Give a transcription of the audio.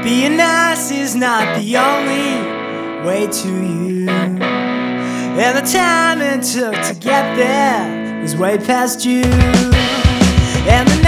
Being nice is not the only way to you, and the time it took to get there was way past you. And the